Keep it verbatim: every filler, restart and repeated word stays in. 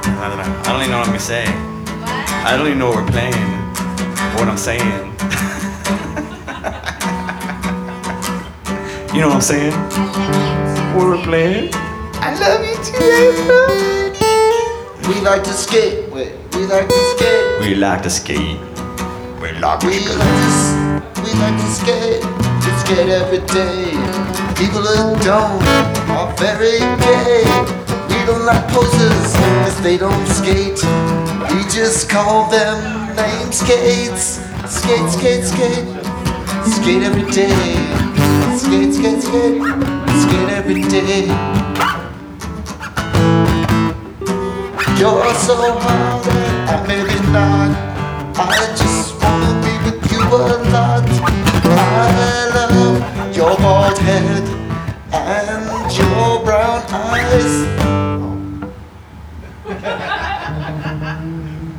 I don't know. I don't even know what I'm gonna say. I don't even know what we're playing or what I'm saying. You know what I'm saying? What we're playing? I love you too, April. We like to skate, we, we like to skate. We like to skate. We like to We skate. like to, s- we like to skate, we skate every day. People who don't are very gay. We don't like posers, cause they don't skate. We just call them name skates. Skate, skate, skate, skate every day. Skate, skate, skate, skate every day. You're so hard and I maybe not. I just wanna be with you a lot. I love your bald head and your brown eyes.